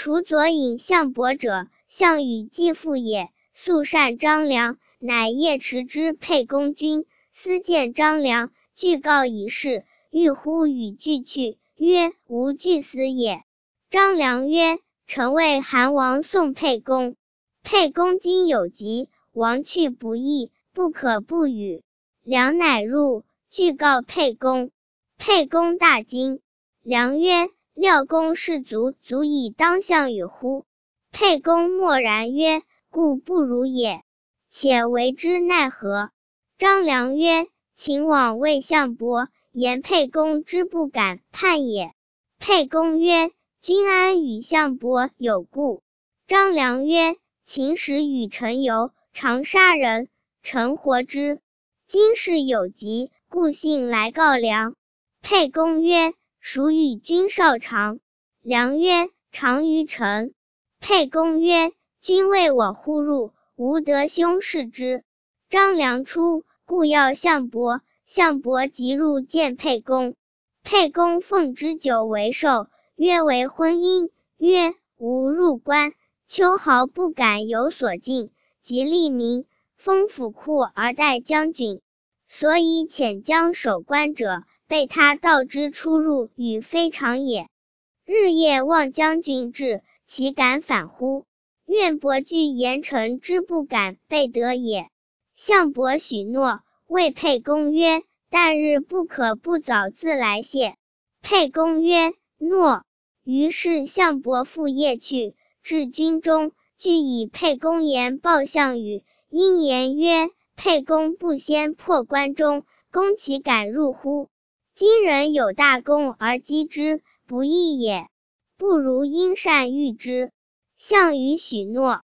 除左尹项伯者，项羽继父也，素善张良，乃夜驰之沛公军，私见张良，具告以事，欲呼与俱去，曰：吾惧死也。张良曰：臣为韩王送沛公，沛公今有疾，亡去不义，不可不与。良乃入，具告沛公。沛公大惊。良曰：料公士卒，足以当项羽乎？沛公默然曰：故不如也。且为之奈何？张良曰：请往谓项伯，言沛公之不敢叛也。沛公曰：君安与项伯有故？张良曰：秦时与臣游，常杀人，臣活之。今事有急，故信来告良。沛公曰：孰与君少长？良曰：长于臣。沛公曰：君为我呼入，吾得兄视之。张良出，故要项伯。项伯即入见沛公。沛公奉之酒为寿，曰为婚姻。曰：吾入关，秋毫不敢有所进，即立民，封府库而待将军。所以遣将守关者，被他道之出入与非常也。日夜望将军至，其敢反乎？愿伯惧言臣之不敢备得也。项伯许诺，谓沛公曰：旦日不可不早自来谢。沛公曰：诺。于是项伯复夜去，至军中，具以沛公言报项羽。因言曰：沛公不先破关中，公其敢入乎？今人有大功而击之，不义也。不如因善御之。项羽许诺。